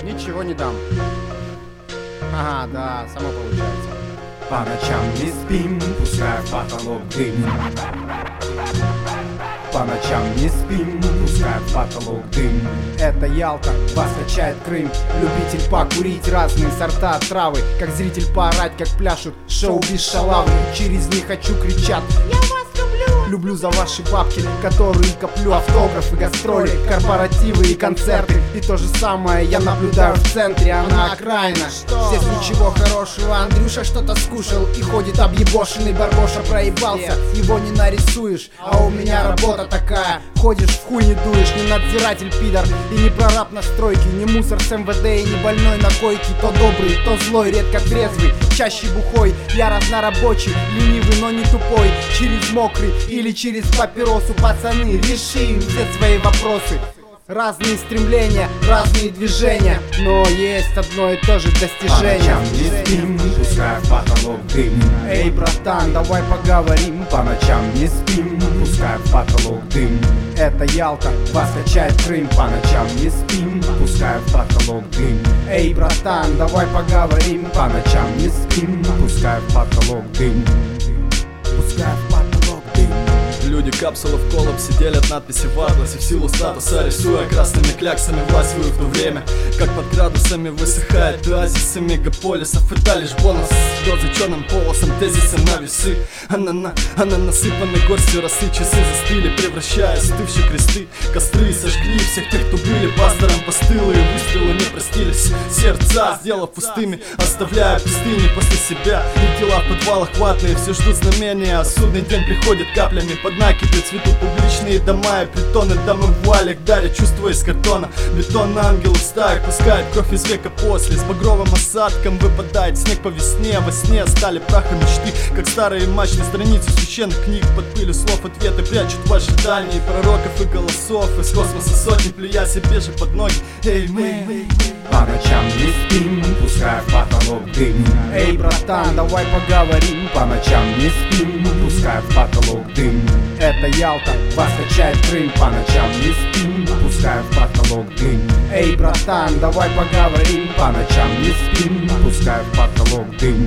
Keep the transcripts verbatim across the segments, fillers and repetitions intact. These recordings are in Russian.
Ничего не дам. Ага, да, само получается. По ночам не спим, пускай в потолок дым. По ночам не спим, пускай в потолок дым. Это Ялта, вас качает Крым. Любитель покурить разные сорта травы, как зритель поорать, как пляшут шоу без шалавы. Через них хочу кричат: я вас люблю. Люблю за ваши бабки, которые коплю. Автографы, гастроли, корпоративы и концерты. И то же самое я наблюдаю в центре, а на окраина здесь ничего хорошего. Андрюша что-то скушал и ходит объебошенный. Барбоша проебался, его не нарисуешь. А у меня работа такая: ходишь в хуй не дуешь. Не надзиратель пидор и не прораб на стройке, не мусор с эм вэ дэ и не больной на койке. То добрый, то злой, редко трезвый, чаще бухой. Я разнорабочий, ленивый, но не тупой. Через мокрый или через папиросу, пацаны, решим все свои вопросы. Разные стремления, разные движения, но есть одно и то же достижение. По ночам не спим, пускай в потолок дым. Эй, братан, давай поговорим. По ночам не спим, пускай в потолок дым. Это Ялта, вас качает Крым. По ночам не спим, пускай в потолок дым. Эй, братан, давай поговорим. По ночам не спим, пускай в потолок дым. Пускай в потолок дым. Люди капсулы в коллапсе делят надписи в атласе. В силу статуса рисуя красными кляксами власть свою в то время, как под градусами высыхает оазисы мегаполисов. Это лишь бонус дозы черным полосом, тезисы на весы. Она, на, она насыпаны горстью росы. Часы застыли, превращая стывшие кресты. Костры сожгли всех тех, кто были пастором постылые. Выстрелы не простились, сердца сделав пустыми, оставляя пустыни после себя. И тела в подвалах ватные все ждут знамения, а судный день приходит каплями под накипи. Цветут публичные дома и притоны, дамы в вуалях дарят чувства из картона. Бетон на ангелов стаек пускает кровь из века после. С багровым осадком выпадает снег по весне. Во сне стали прахом мечты, как старые мачты страницы священных книг. Под пылью слов ответы прячут в ожидании пророков и голосов. Из космоса сотни, плюя себе же под ноги. Эй, мы, по ночам не спим, пускай в потолок дым. Эй, братан, давай поговорим. По ночам не спим, пускай в потолок дым. Это Ялта, вас качает Крым. По ночам не спим, пускай в потолок дым. Эй, братан, давай поговорим. По ночам не спим, пускай в потолок дым.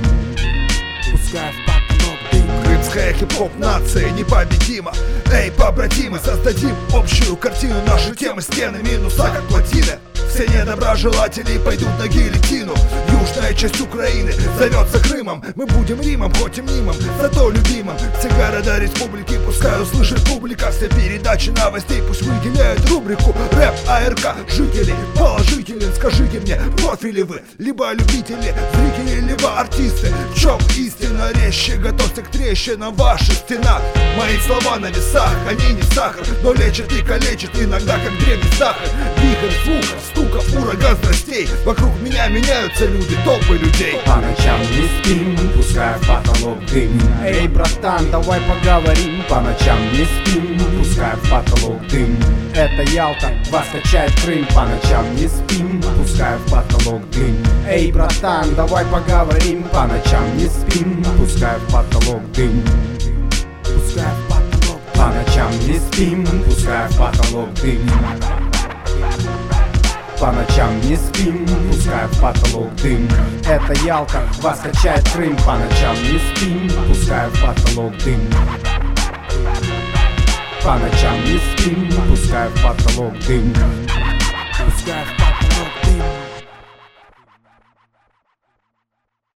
Пускай в потолок дым. Крымская хип-хоп нация непобедима. Эй, побратимы, создадим общую картину. Наши темы, стены, минуса, как плотины. Все недоброжелатели пойдут на гильотину. Южная часть Украины зовется Крымом. Мы будем Римом, хоть и мнимым, зато любимым. Все города республики пускай услышит публика. Все передачи новостей пусть выделяют рубрику рэп а эр ка. Жители положителен, скажите мне, профили вы, либо любители, зрители, либо артисты. В чем истина резче, готовься к трещинам в ваших стенах. Мои слова на весах, они не сахар, но лечат и калечат иногда, как древний сахар. Вихрь звуков, стуков, ураган страстей. Вокруг меня меняются люди, толпы людей. По ночам не спим, пускай в потолок дым. Эй, братан, давай поговорим. По ночам не спим, пускай в потолок дым. Это Ялта, вас качает Крым. По ночам не спим, пускай в потолок дым. Эй, братан, давай поговорим. По ночам не спим, пускай в потолок дым. Пускай в потолок. По ночам не спим, пускай в потолок дым. По ночам не спим, пускай в потолок дым. Это Ялта, вас качает Крым. По ночам не спим, пускай в потолок дым. По ночам не спим, пускай в потолок дым. Пускай в потолок.